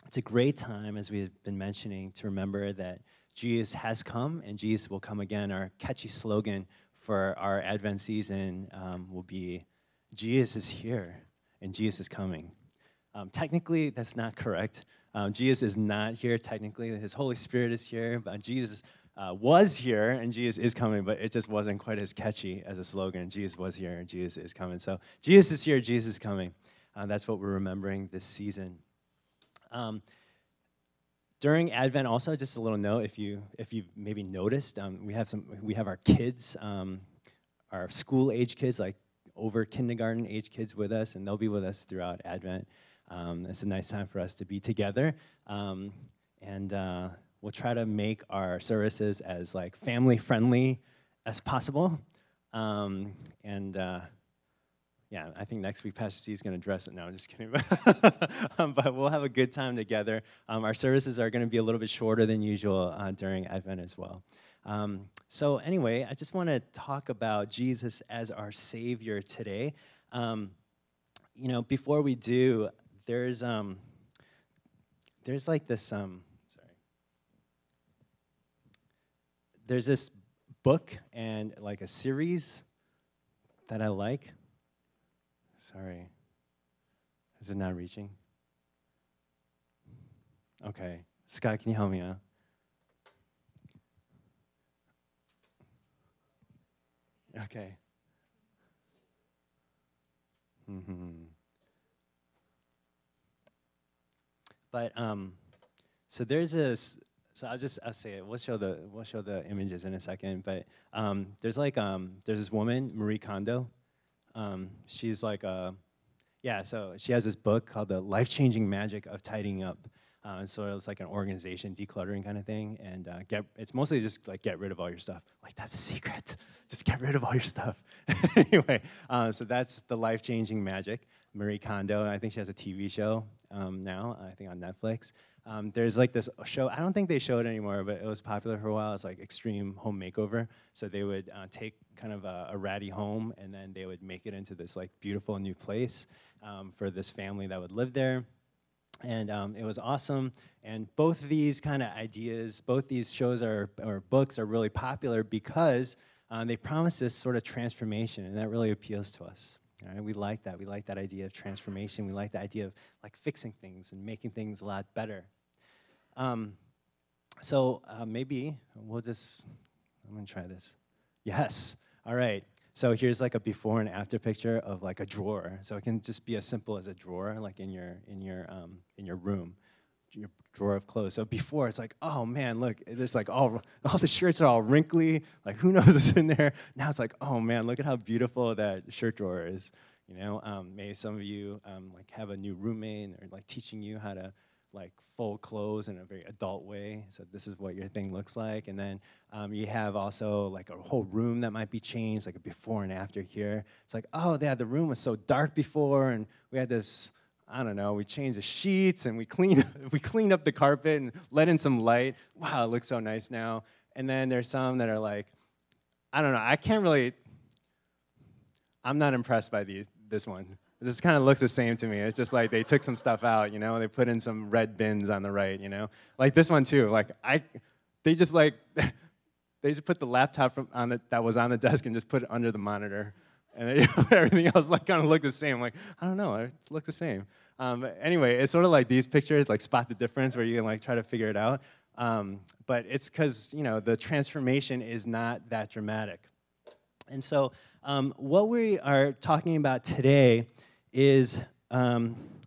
It's a great time, as we've been mentioning, to remember that Jesus has come and Jesus will come again. Our catchy slogan for our Advent season will be, Jesus is here and Jesus is coming. Technically, that's not correct. Jesus is not here technically. His Holy Spirit is here, but Jesus was here and Jesus is coming, but it just wasn't quite as catchy as a slogan. Jesus was here and Jesus is coming. So Jesus is here, Jesus is coming. That's what we're remembering this season. During Advent, also, just a little note, if you've maybe noticed, we have our kids, our school age kids, like over kindergarten age kids with us, and they'll be with us throughout Advent. It's a nice time for us to be together, and we'll try to make our services as like family friendly as possible, Yeah, I think next week Pastor C is going to address it. No, I'm just kidding. But we'll have a good time together. Our services are going to be a little bit shorter than usual during Advent as well. So anyway, I just want to talk about Jesus as our Savior today. Before we do, there's like this, there's this book and like a series that I like. Sorry. Is it not reaching? Okay. Scott, can you help me out? Okay. But so there's this. So I'll say it. We'll show the images in a second. But there's this woman, Marie Kondo. She's like so she has this book called The Life-Changing Magic of Tidying Up. And so it's like an organization decluttering kind of thing. And it's mostly just like get rid of all your stuff. Like, that's a secret. Just get rid of all your stuff. Anyway, so that's The Life-Changing Magic. Marie Kondo, I think she has a TV show now, I think on Netflix. There's like this show, I don't think they show it anymore, but it was popular for a while. It's like Extreme Home Makeover. So they would take kind of a ratty home, and then they would make it into this like beautiful new place for this family that would live there. And it was awesome. And both of these kind of ideas, both these shows or books are really popular because they promise this sort of transformation, and that really appeals to us. All right? We like that. We like that idea of transformation. We like the idea of like fixing things and making things a lot better. So maybe I'm going to try this. Yes. All right. So here's like a before and after picture of like a drawer. So it can just be as simple as a drawer, like in your room, your drawer of clothes. So before it's like, oh man, look, there's like all the shirts are all wrinkly. Like, who knows what's in there? Now it's like, oh man, look at how beautiful that shirt drawer is. Maybe some of you like have a new roommate or like teaching you how to like fold clothes in a very adult way. So this is what your thing looks like. And then you have also like a whole room that might be changed, like a before and after here. It's like, oh yeah, the room was so dark before, and we had this, I don't know, we changed the sheets and we cleaned up the carpet and let in some light. Wow, it looks so nice now. And then there's some that are like, I don't know, I'm not impressed by this one. It just kind of looks the same to me. It's just like they took some stuff out, they put in some red bins on the right, Like this one too, they just put the laptop that was on the desk and just put it under the monitor. And everything else kind of looked the same. Like, I don't know, it looked the same. But anyway, it's sort of like these pictures, like spot the difference where you can try to figure it out. But it's because, the transformation is not that dramatic. And so what we are talking about today is a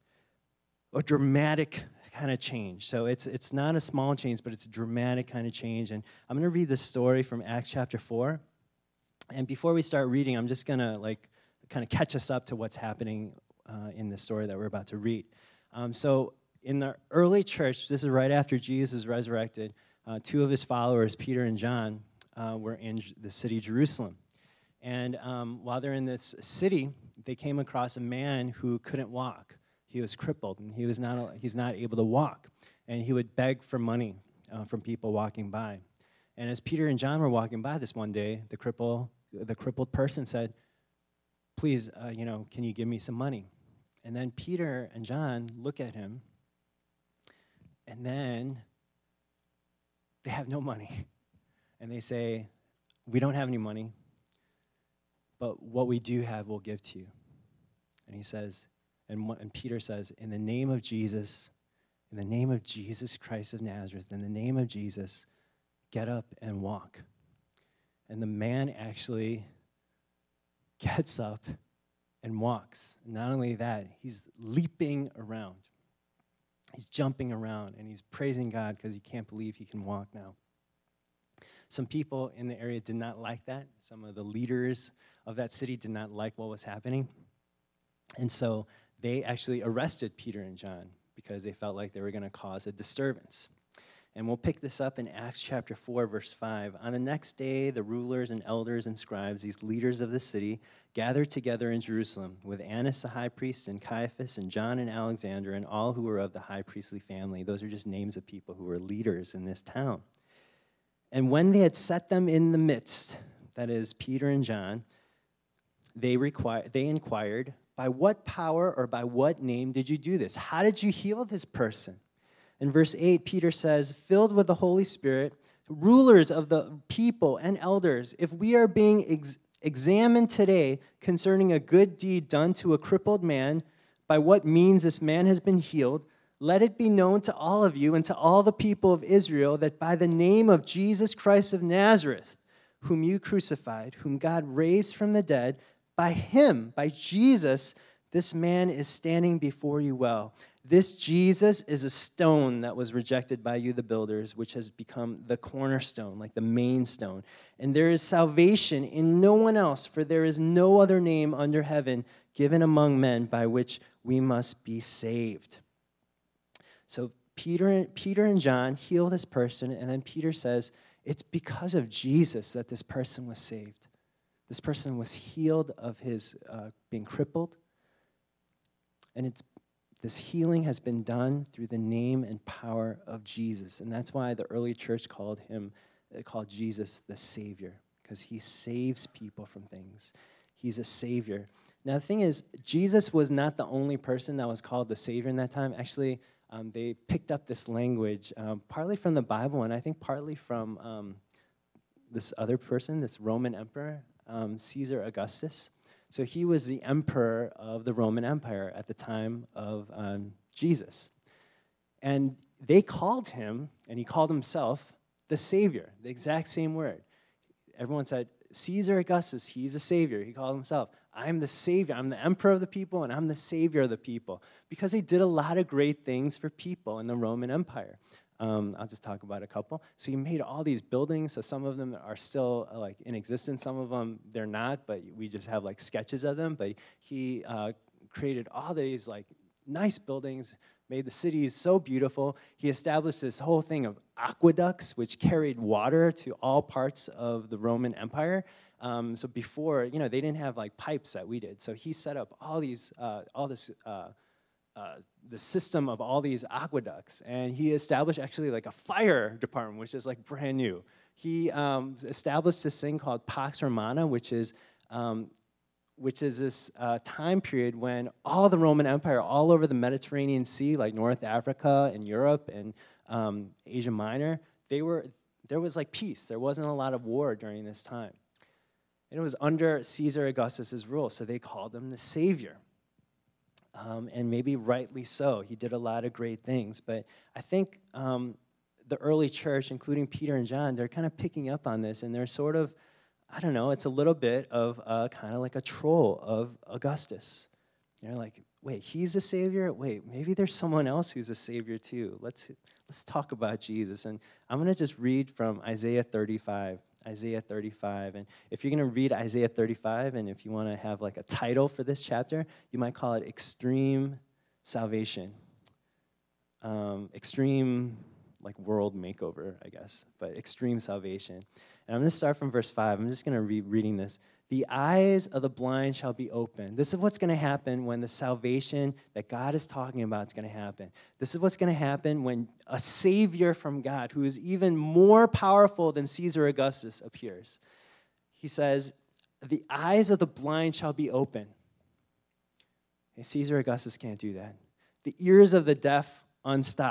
dramatic kind of change. So it's not a small change, but it's a dramatic kind of change. And I'm going to read this story from Acts chapter 4. And before we start reading, I'm just going to kind of catch us up to what's happening in the story that we're about to read. So in the early church, this is right after Jesus was resurrected, two of his followers, Peter and John, were in the city of Jerusalem. And while they're in this city, they came across a man who couldn't walk. He was crippled, and he's not able to walk. And he would beg for money from people walking by. And as Peter and John were walking by this one day, the crippled person said, please, can you give me some money? And then Peter and John look at him, And then they have no money. And they say, we don't have any money, but what we do have, we'll give to you. And he says, and Peter says, in the name of Jesus Christ of Nazareth, in the name of Jesus, get up and walk. And the man actually gets up and walks. Not only that, he's leaping around. He's jumping around, and he's praising God because he can't believe he can walk now. Some people in the area did not like that. Some of the leaders of that city did not like what was happening. And so they actually arrested Peter and John because they felt like they were going to cause a disturbance. And we'll pick this up in Acts chapter 4, verse 5. On the next day, the rulers and elders and scribes, these leaders of the city, gathered together in Jerusalem with Annas the high priest and Caiaphas and John and Alexander and all who were of the high priestly family. Those are just names of people who were leaders in this town. And when they had set them in the midst, that is Peter and John, they inquired, by what power or by what name did you do this? How did you heal this person? In verse 8, Peter says, filled with the Holy Spirit, rulers of the people and elders, if we are being examined today concerning a good deed done to a crippled man, by what means this man has been healed, let it be known to all of you and to all the people of Israel that by the name of Jesus Christ of Nazareth, whom you crucified, whom God raised from the dead, by him, by Jesus, this man is standing before you well. This Jesus is a stone that was rejected by you, the builders, which has become the cornerstone, like the main stone. And there is salvation in no one else, for there is no other name under heaven given among men by which we must be saved. So Peter and John heal this person, and then Peter says, it's because of Jesus that this person was saved. This person was healed of his being crippled, and this healing has been done through the name and power of Jesus. And that's why the early church called Jesus the Savior, because he saves people from things. He's a Savior. Now, the thing is, Jesus was not the only person that was called the Savior in that time. Actually, they picked up this language partly from the Bible, and I think partly from this other person, this Roman emperor, Caesar Augustus. So he was the emperor of the Roman Empire at the time of Jesus. And they called him, and he called himself, the Savior, the exact same word. Everyone said, Caesar Augustus, he's a Savior. He called himself, I'm the Savior. I'm the emperor of the people, and I'm the Savior of the people. Because he did a lot of great things for people in the Roman Empire. I'll just talk about a couple. So he made all these buildings. So some of them are still like in existence. Some of them they're not, but we just have like sketches of them. But he created all these like nice buildings, made the cities so beautiful. He established this whole thing of aqueducts, which carried water to all parts of the Roman Empire. So before, they didn't have like pipes that we did. So he set up the system of all these aqueducts, and he established actually like a fire department, which is like brand new. He established this thing called Pax Romana, which is this time period when all the Roman Empire, all over the Mediterranean Sea, like North Africa and Europe and Asia Minor, there was like peace. There wasn't a lot of war during this time. And it was under Caesar Augustus's rule, so they called him the Savior. And maybe rightly so. He did a lot of great things. But I think the early church, including Peter and John, they're kind of picking up on this, and they're sort of, I don't know, it's a little bit of kind of like a troll of Augustus. They're like, wait, he's a Savior? Wait, maybe there's someone else who's a Savior too. Let's talk about Jesus. And I'm going to just read from Isaiah 35. Isaiah 35. And if you're going to read Isaiah 35, and if you want to have like a title for this chapter, you might call it Extreme Salvation. Extreme, like world makeover, I guess, but extreme salvation. And I'm going to start from verse 5. I'm just going to read reading this. The eyes of the blind shall be opened. This is what's going to happen when the salvation that God is talking about is going to happen. This is what's going to happen when a Savior from God, who is even more powerful than Caesar Augustus, appears. He says, the eyes of the blind shall be open. Okay, Caesar Augustus can't do that. The ears of the deaf unstopped.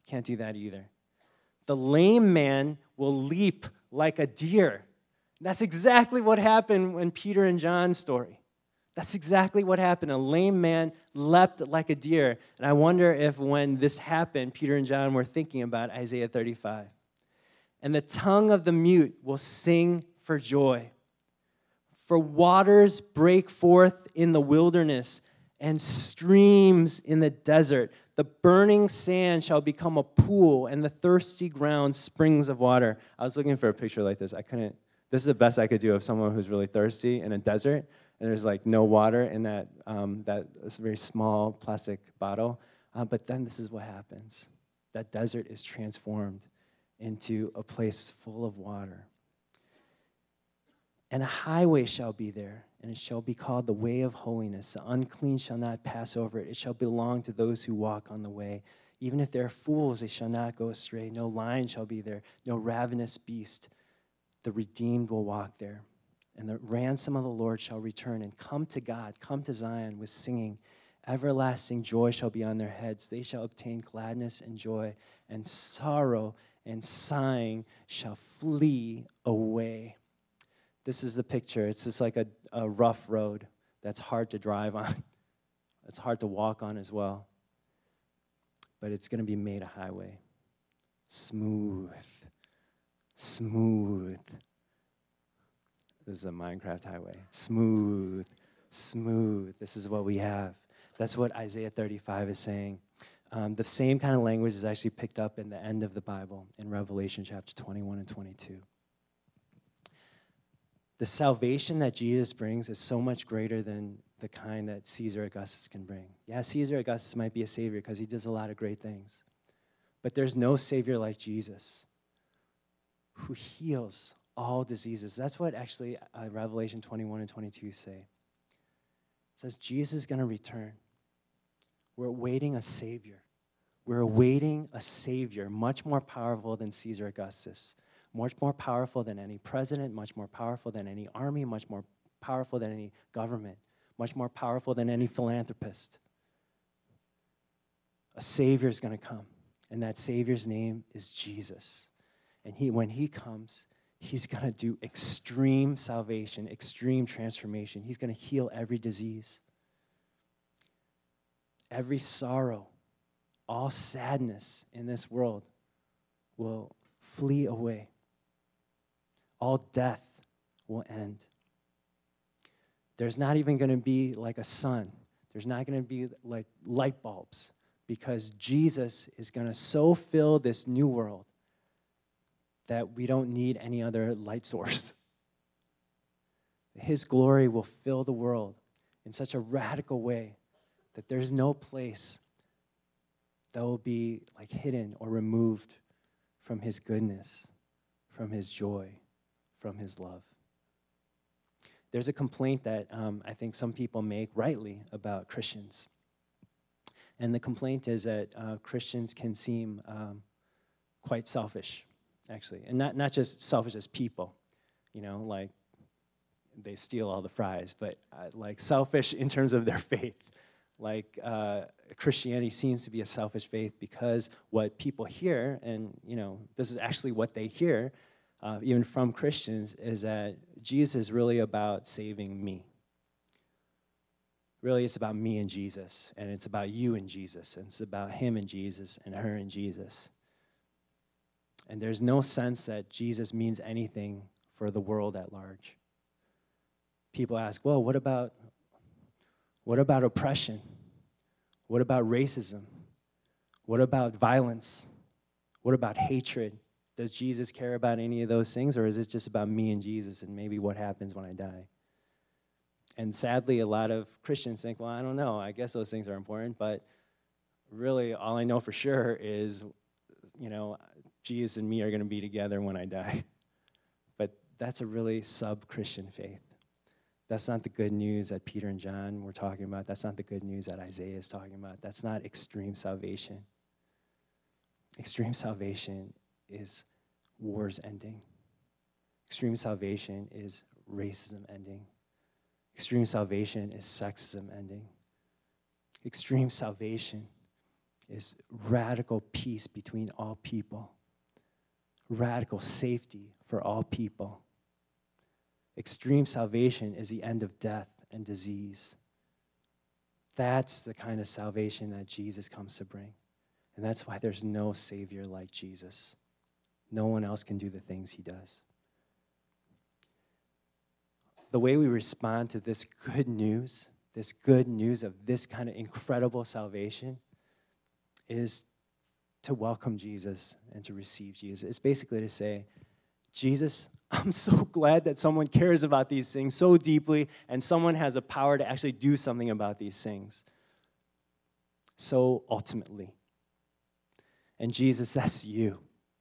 Can't do that either. The lame man will leap like a deer. That's exactly what happened when Peter and John's story. That's exactly what happened. A lame man leapt like a deer. And I wonder if when this happened, Peter and John were thinking about Isaiah 35. And the tongue of the mute will sing for joy. For waters break forth in the wilderness and streams in the desert. The burning sand shall become a pool, and the thirsty ground springs of water. I was looking for a picture like this. I couldn't. This is the best I could do of someone who's really thirsty in a desert, and there's like no water in that very small plastic bottle. But then this is what happens. That desert is transformed into a place full of water. And a highway shall be there, and it shall be called the way of holiness. The unclean shall not pass over it. It shall belong to those who walk on the way. Even if they are fools, they shall not go astray. No lion shall be there, no ravenous beast. The redeemed will walk there. And the ransom of the Lord shall return and come to God, come to Zion with singing. Everlasting joy shall be on their heads. They shall obtain gladness and joy, and sorrow and sighing shall flee away. This is the picture. It's just like a rough road that's hard to drive on. It's hard to walk on as well. But it's going to be made a highway. Smooth. Smooth. This is a Minecraft highway. Smooth. Smooth. This is what we have. That's what Isaiah 35 is saying. The same kind of language is actually picked up in the end of the Bible in Revelation chapter 21 and 22. The salvation that Jesus brings is so much greater than the kind that Caesar Augustus can bring. Yeah, Caesar Augustus might be a savior because he does a lot of great things. But there's no savior like Jesus who heals all diseases. That's what actually Revelation 21 and 22 say. It says Jesus is going to return. We're awaiting a savior. We're awaiting a savior much more powerful than Caesar Augustus. Much more powerful than any president, much more powerful than any army, much more powerful than any government, much more powerful than any philanthropist. A Savior is going to come, and that Savior's name is Jesus. And when he comes, he's going to do extreme salvation, extreme transformation. He's going to heal every disease, every sorrow, all sadness in this world will flee away. All death will end. There's not even going to be like a sun. There's not going to be like light bulbs because Jesus is going to so fill this new world that we don't need any other light source. His glory will fill the world in such a radical way that there's no place that will be like hidden or removed from his goodness, from his joy, from his love. There's a complaint that I think some people make rightly about Christians. And the complaint is that Christians can seem quite selfish, actually. And not just selfish as people, like they steal all the fries, but like selfish in terms of their faith. Like Christianity seems to be a selfish faith because what people hear, and this is actually what they hear, even from Christians, is that Jesus is really about saving me. Really, it's about me and Jesus, and it's about you and Jesus, and it's about him and Jesus, and her and Jesus. And there's no sense that Jesus means anything for the world at large. People ask, well, what about oppression? What about racism? What about violence? What about hatred? Does Jesus care about any of those things, or is it just about me and Jesus and maybe what happens when I die? And sadly, a lot of Christians think, well, I don't know. I guess those things are important, but really all I know for sure is, Jesus and me are going to be together when I die. But that's a really sub-Christian faith. That's not the good news that Peter and John were talking about. That's not the good news that Isaiah is talking about. That's not extreme salvation. Extreme salvation is wars ending. Extreme salvation is racism ending. Extreme salvation is sexism ending. Extreme salvation is radical peace between all people, radical safety for all people. Extreme salvation is the end of death and disease. That's the kind of salvation that Jesus comes to bring. And that's why there's no Savior like Jesus. No one else can do the things he does. The way we respond to this good news of this kind of incredible salvation, is to welcome Jesus and to receive Jesus. It's basically to say, Jesus, I'm so glad that someone cares about these things so deeply and someone has the power to actually do something about these things so ultimately. And Jesus, that's you.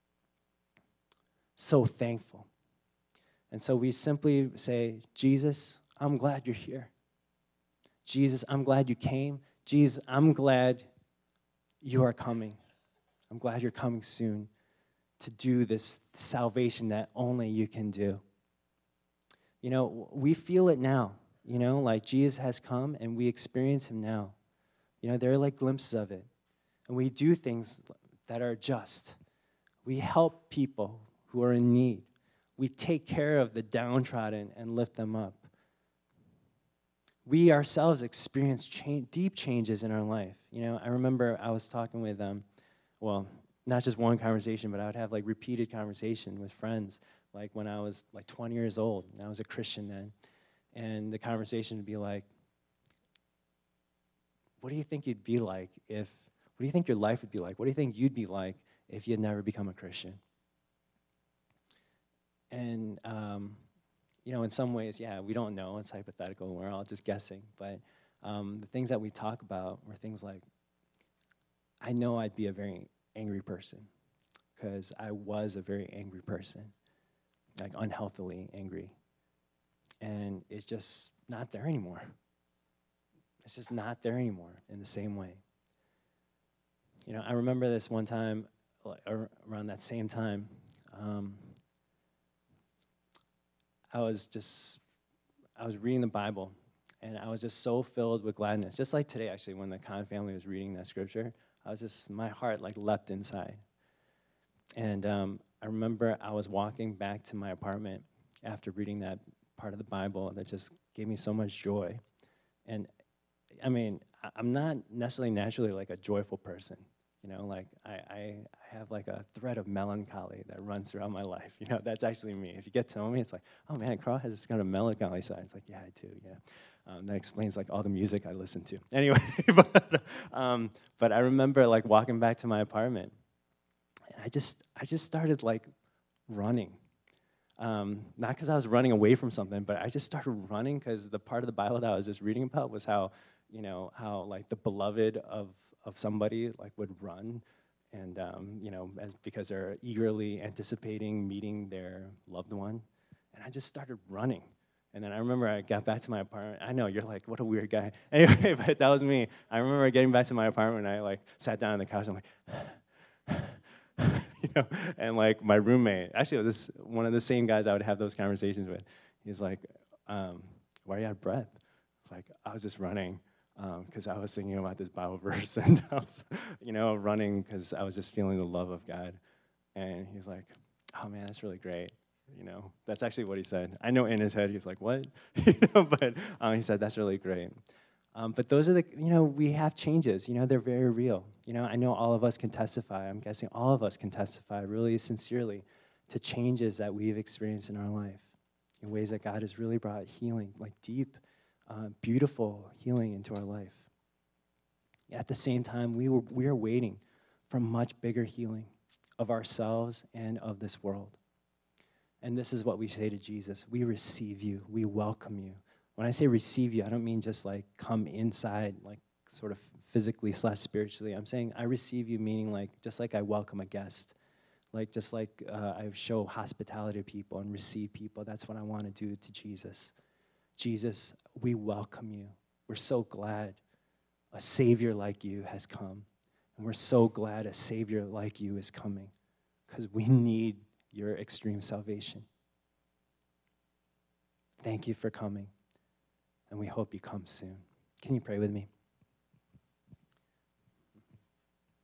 So thankful. And so we simply say, Jesus, I'm glad you're here. Jesus, I'm glad you came. Jesus, I'm glad you are coming. I'm glad you're coming soon to do this salvation that only you can do. You know, we feel it now. You know, like Jesus has come and we experience him now. You know, there are like glimpses of it. And we do things that are just. We help people who are in need. We take care of the downtrodden and lift them up. We ourselves experience deep changes in our life. You know, I remember I was talking with, not just one conversation, but I would have like repeated conversation with friends, like when I was like 20 years old, and I was a Christian then. And the conversation would be like, what do you think you'd be like what do you think your life would be like? What do you think you'd be like if you had never become a Christian? And, you know, in some ways, yeah, we don't know. It's hypothetical. We're all just guessing. But the things that we talk about were things like, I know I'd be a very angry person because I was a very angry person, like unhealthily angry. And it's just not there anymore. It's just not there anymore in the same way. You know, I remember this one time, around that same time, I was reading the Bible, and I was just so filled with gladness. Just like today, actually, when the Khan family was reading that scripture, my heart like leapt inside. And I remember I was walking back to my apartment after reading that part of the Bible that just gave me so much joy. And I mean, I'm not necessarily naturally like a joyful person. You know, like I have like a thread of melancholy that runs throughout my life. You know, that's actually me. If you get to know me, it's like, oh man, Carl has this kind of melancholy side. It's like, yeah, I do, yeah. That explains like all the music I listen to. Anyway, but I remember like walking back to my apartment, and I just started like running. Not because I was running away from something, but I just started running because the part of the Bible that I was just reading about was how like the beloved of somebody like would run, and because they're eagerly anticipating meeting their loved one, and I just started running. And then I remember I got back to my apartment. I know, you're like, what a weird guy. Anyway, but that was me. I remember getting back to my apartment, and I like sat down on the couch, and I'm like, and like my roommate, actually it was one of the same guys I would have those conversations with. He's like, why are you out of breath? Like, I was just running because I was thinking about this Bible verse, and I was, running because I was just feeling the love of God. And he's like, oh man, that's really great. That's actually what he said. I know in his head, he's like, what? But he said, that's really great. But those are we have changes. They're very real. I know all of us can testify. I'm guessing all of us can testify really sincerely to changes that we've experienced in our life, in ways that God has really brought healing, like deep, beautiful healing into our life. At the same time, we are waiting for much bigger healing of ourselves and of this world. And this is what we say to Jesus. We receive you. We welcome you. When I say receive you, I don't mean just like come inside, like sort of physically / spiritually. I'm saying I receive you, meaning like just like I welcome a guest, like just like I show hospitality to people and receive people. That's what I want to do to Jesus. Jesus, we welcome you. We're so glad a Savior like you has come. And we're so glad a Savior like you is coming because we need your extreme salvation. Thank you for coming, and we hope you come soon. Can you pray with me?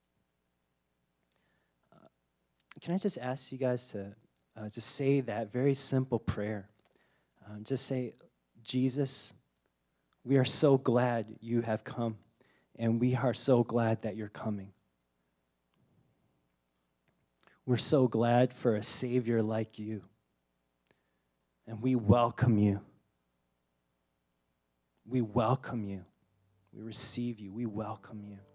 can I just ask you guys to just say that very simple prayer? Just say, Jesus, we are so glad you have come, and we are so glad that you're coming. We're so glad for a Savior like you, and we welcome you. We welcome you. We receive you. We welcome you.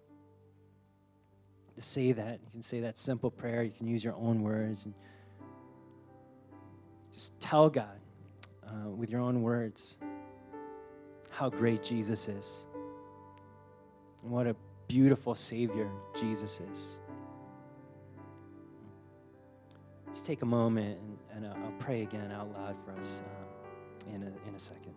To say that, you can say that simple prayer. You can use your own words and just tell God with your own words how great Jesus is and what a beautiful Savior Jesus is. Just take a moment, and I'll pray again out loud for us in a second.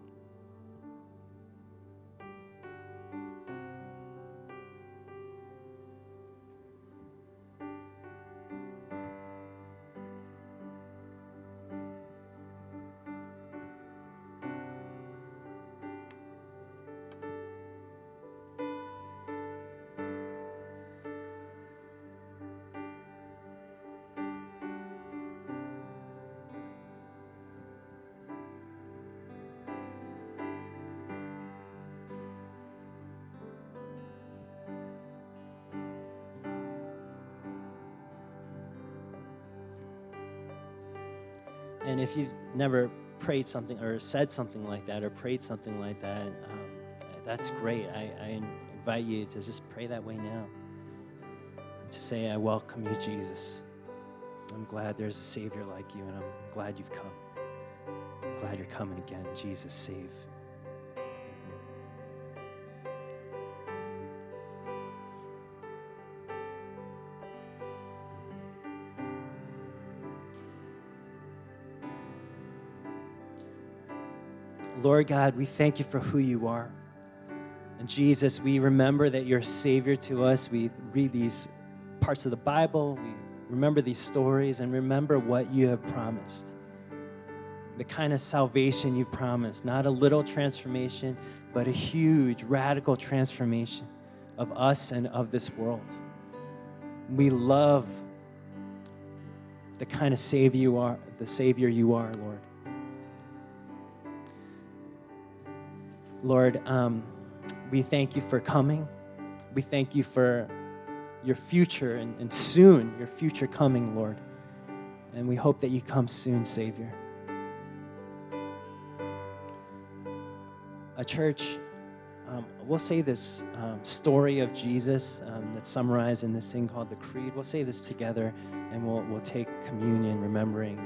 And if you've never prayed something or said something like that or prayed something like that, that's great. I invite you to just pray that way now. To say, I welcome you, Jesus. I'm glad there's a Savior like you, and I'm glad you've come. I'm glad you're coming again. Jesus, save. Lord God, we thank you for who you are. And Jesus, we remember that you're a Savior to us. We read these parts of the Bible. We remember these stories and remember what you have promised. The kind of salvation you promised, not a little transformation, but a huge, radical transformation of us and of this world. We love the kind of Savior you are, Lord. Lord, we thank you for coming. We thank you for your future and soon your future coming, Lord. And we hope that you come soon, Savior. A church, we'll say this story of Jesus that's summarized in this thing called the Creed. We'll say this together, and we'll take communion, remembering